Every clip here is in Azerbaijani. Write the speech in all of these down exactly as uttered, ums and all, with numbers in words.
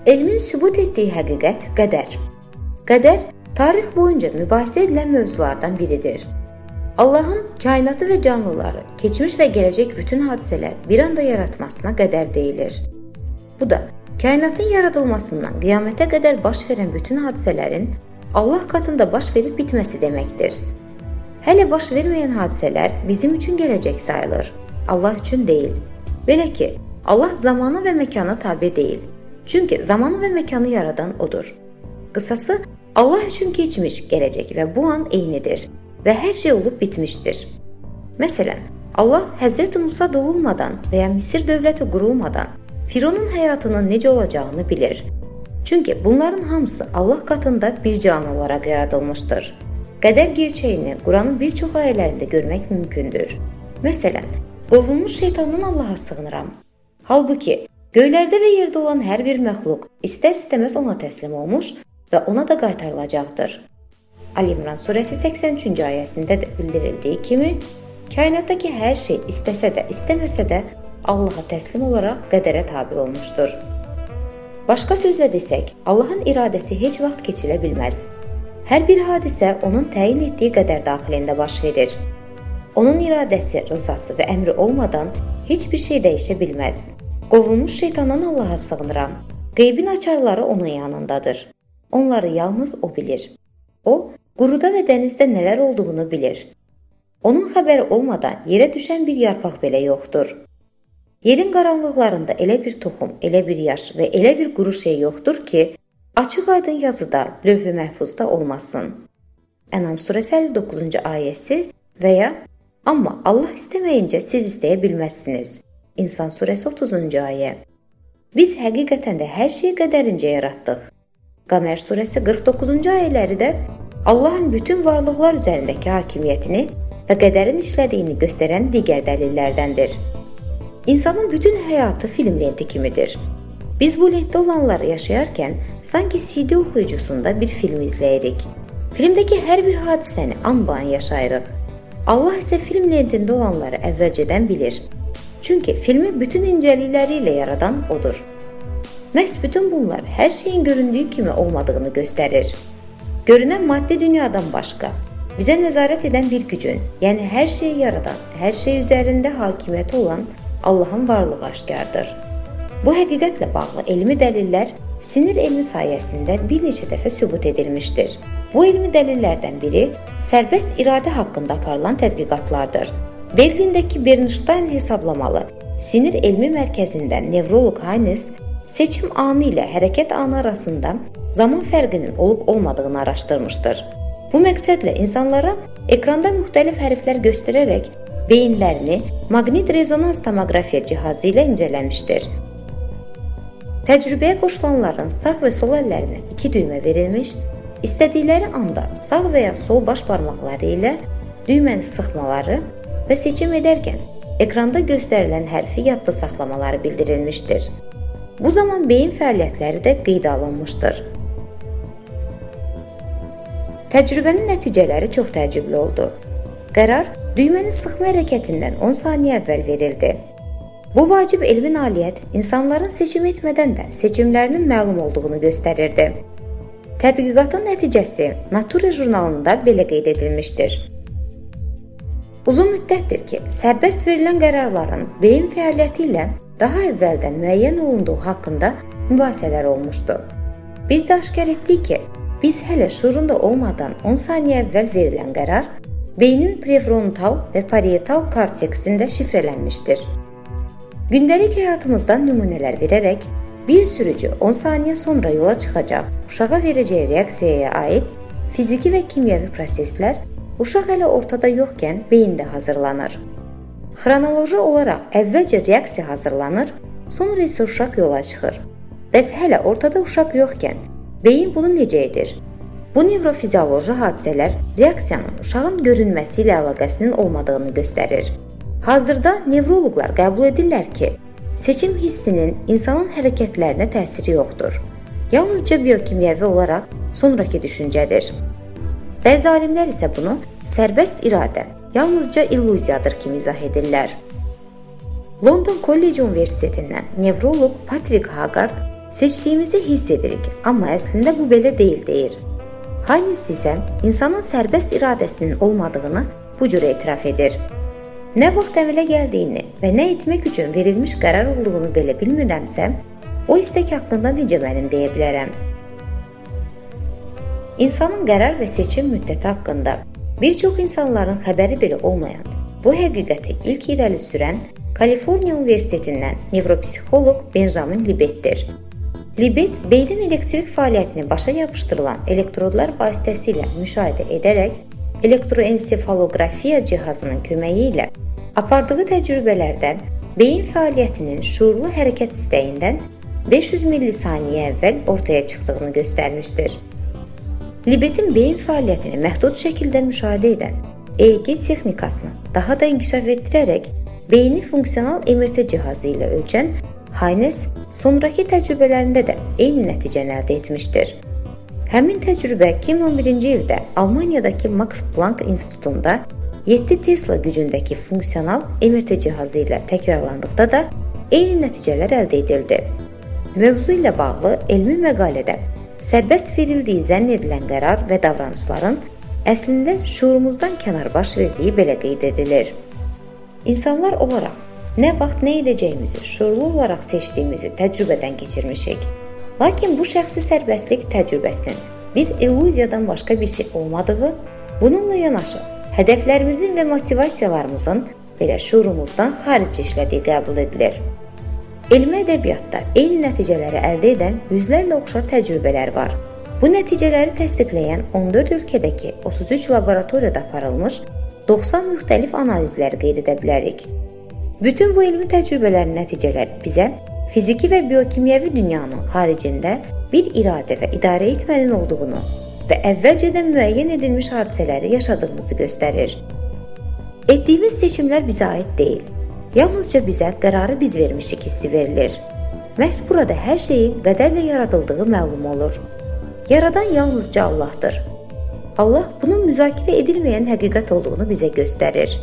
Elmin sübut etdiyi həqiqət qədər. Qədər tarix boyunca mübahisə edilən mövzulardan biridir. Allahın kainatı və canlıları, keçmiş və gələcək bütün hadisələr bir anda yaratmasına qədər deyilir. Bu da kainatın yaradılmasından qiyamətə qədər baş verən bütün hadisələrin Allah katında baş verib bitməsi deməkdir. Hələ baş verməyən hadisələr bizim üçün gələcək sayılır, Allah üçün deyil. Belə ki, Allah zamanı və məkana tabe deyil. Çünki zamanı və məkanı yaradan odur. Qısası, Allah üçün keçmiş, gələcək və bu an eynidir və hər şey olub bitmişdir. Məsələn, Allah Həzrəti Musa doğulmadan və ya Misir dövləti qurulmadan Fironun həyatının necə olacağını bilir. Çünki bunların hamısı Allah katında bir can olaraq yaradılmışdır. Qədər gerçəyini Quranın bir çox ayələrində görmək mümkündür. Məsələn, qovulmuş şeytandan Allaha sığınıram. Halbuki, göylərdə və yerdə olan hər bir məxluq istər-istəməz ona təslim olmuş və ona da qaytarılacaqdır. Ali İmran surəsi səksən üçüncü ayəsində də bildirildiyi kimi, kainatdakı hər şey istəsə də, istəməsə də Allaha təslim olaraq qədərə tabi olmuşdur. Başqa sözlə desək, Allahın iradəsi heç vaxt keçilə bilməz. Hər bir hadisə onun təyin etdiyi qədər daxilində baş verir. Onun iradəsi, rızası və əmri olmadan heç bir şey dəyişə bilməz. Qovulmuş şeytandan Allaha sığınıram. Qeybin açarları onun yanındadır. Onları yalnız o bilir. O, quruda və dənizdə nələr olduğunu bilir. Onun xəbəri olmadan yerə düşən bir yarpaq belə yoxdur. Yerin qaranlıqlarında elə bir toxum, elə bir yaş və elə bir quru şey yoxdur ki, açıq aydın yazıda, lövh-i məhfuzda olmasın. Ənam surəsi əlli doqquzuncu ayəsi və ya amma Allah istəməyincə siz istəyə bilməzsiniz. İnsan surəsi otuzuncu ayə. Biz həqiqətən də hər şeyi qədərincə yaratdıq. Qəmər surəsi qırx doqquzuncu ayələri də Allahın bütün varlıqlar üzərindəki hakimiyyətini və qədərin işlədiyini göstərən digər dəlillərdəndir. İnsanın bütün həyatı film lenti kimidir. Biz bu lentdə olanları yaşayarkən sanki C D oxuyucusunda bir film izləyirik. Filmdəki hər bir hadisəni an-ban yaşayırıq. Allah isə film lentində olanları əvvəlcədən bilir. Çünki filmi bütün incəlikləri ilə yaradan odur. Məhz bütün bunlar hər şeyin göründüyü kimi olmadığını göstərir. Görünən maddi dünyadan başqa, bizə nəzarət edən bir gücün, yəni hər şeyi yaradan, hər şey üzərində hakimiyyəti olan Allahın varlığı aşkardır. Bu həqiqətlə bağlı elmi dəlillər sinir elmi sayəsində bir neçə dəfə sübut edilmişdir. Bu elmi dəlillərdən biri sərbəst iradə haqqında aparılan tədqiqatlardır. Berlindəki Bernstein hesablamalı sinir elmi mərkəzindən nevroloq Haynes seçim anı ilə hərəkət anı arasında zaman fərqinin olub-olmadığını araşdırmışdır. Bu məqsədlə insanlara ekranda müxtəlif hərflər göstərərək beyinlərini maqnit rezonans tomoqrafiya cihazı ilə incələmişdir. Təcrübəyə qoşulanların sağ və sol əllərinə iki düymə verilmiş, istədikləri anda sağ və ya sol baş barmaqları ilə düyməni sıxmaları və seçim edərkən ekranda göstərilən hərfi yadda saxlamaları bildirilmişdir. Bu zaman beyin fəaliyyətləri də qeydə alınmışdır. Təcrübənin nəticələri çox təəccüblü oldu. Qərar düyməni sıxma hərəkətindən on saniyə əvvəl verildi. Bu vacib elmi nailiyyət insanların seçim etmədən də seçimlərinin məlum olduğunu göstərirdi. Tədqiqatın nəticəsi Nature jurnalında belə qeyd edilmişdir. Uzun müddətdir ki, sərbəst verilən qərarların beyin fəaliyyəti ilə daha əvvəldən müəyyən olunduğu haqqında mübahisələr olmuşdu. Biz də aşkar etdik ki, biz hələ şuurunda olmadan on saniyə əvvəl verilən qərar beynin prefrontal və parietal korteksində şifrələnmişdir. Gündəlik həyatımızdan nümunələr verərək, bir sürücü on saniyə sonra yola çıxacaq uşağa verəcəyi reaksiyaya aid fiziki və kimyəvi proseslər uşaq hələ ortada yoxkən beyində hazırlanır. Xronoloji olaraq əvvəlcə reaksiya hazırlanır, sonra isə uşaq yola çıxır. Bəs hələ ortada uşaq yoxkən beyin bunu necə edir? Bu nevrofizioloji hadisələr reaksiyanın uşağın görünməsi ilə əlaqəsinin olmadığını göstərir. Hazırda nevroloqlar qəbul edirlər ki, seçim hissinin insanın hərəkətlərinə təsiri yoxdur. Yalnızca biokimyəvi olaraq sonrakı düşüncədir. Bəzi alimlər isə bunu sərbəst iradə, yalnızca illüziyadır kimi izah edirlər. London Kollec Universitetindən nevroloq Patrick Haggard Seçdiyimizi hiss edirik, amma əslində bu belə deyil deyir. Haynes isə insanın sərbəst iradəsinin olmadığını bu cür etiraf edir. Nə vaxt əmələ gəldiyini və nə etmək üçün verilmiş qərar olduğunu belə bilmirəmsə, o istək haqqında necə mənim deyə bilərəm? İnsanın qərar və seçim müddəti haqqında bir çox insanların xəbəri belə olmayan, bu həqiqəti ilk irəli sürən Kaliforniya Universitetindən nevropsixoloq Benjamin Libetdir. Libet, beynin elektrik fəaliyyətini başa yapışdırılan elektrodlar vasitəsilə müşahidə edərək, elektroensefalografiya cihazının köməyi ilə apardığı təcrübələrdən beyin fəaliyyətinin şuurlu hərəkət istəyindən beş yüz millisaniyə əvvəl ortaya çıxdığını göstərmişdir. Libetin beyin fəaliyyətini məhdud şəkildə müşahidə edən E E G texnikasını daha da inkişaf etdirərək beyni funksional M R T cihazı ilə ölçən Haynes sonraki təcrübələrində də eyni nəticəni əldə etmişdir. Həmin təcrübə iki min on birinci ildə Almaniyadakı Max Planck İnstitutunda yeddi Tesla gücündəki funksional M R T cihazı ilə təkrarlandıqda da eyni nəticələr əldə edildi. Mövzu ilə bağlı elmi məqalədə sərbəst verildiyi zənn edilən qərar və davranışların əslində şuurumuzdan kənar baş verdiyi belə qeyd edilir. İnsanlar olaraq nə vaxt nə edəcəyimizi şuurlu olaraq seçdiyimizi təcrübədən keçirmişik. Lakin bu şəxsi sərbəstlik təcrübəsinin bir illüziyadan başqa bir şey olmadığı, bununla yanaşı hədəflərimizin və motivasiyalarımızın belə şuurumuzdan xarici işlədiyi qəbul edilir. Elmi ədəbiyyatda eyni nəticələri əldə edən yüzlərlə oxşar təcrübələr var. Bu nəticələri təsdiqləyən on dörd ölkədəki otuz üç laboratoriyada aparılmış doxsan müxtəlif analizləri qeyd edə bilərik. Bütün bu elmi təcrübələrin nəticələri bizə fiziki və biokimyəvi dünyanın xaricində bir iradə və idarə etmənin olduğunu və əvvəlcədən müəyyən edilmiş hadisələri yaşadığımızı göstərir. Etdiyimiz seçimlər bizə aid deyil. Yalnızca bizə qərarı biz vermişik hissi verilir. Məhz burada hər şeyin qədərlə yaradıldığı məlum olur. Yaradan yalnızca Allahdır. Allah bunun müzakirə edilməyən həqiqət olduğunu bizə göstərir.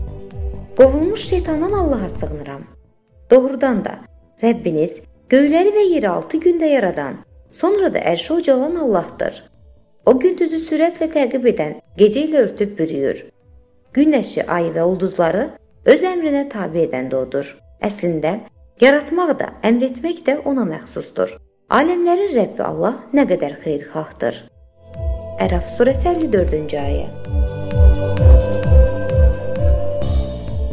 Qovulmuş şeytandan Allaha sığınıram. Doğrudan da Rəbbiniz göyləri və yeri altı gündə yaradan, sonra da ərşi ucalan Allahdır. O gündüzü sürətlə təqib edən, gecə ilə örtüb bürüyür. Günəşi, ayı və ulduzları öz əmrinə tabe edən də odur. Əslində, yaratmaq da, əmr etmək də ona məxsusdur. Aləmlərin Rəbbi Allah nə qədər xeyirxahdır. Ərəf surəsi əlli dördüncü ayə.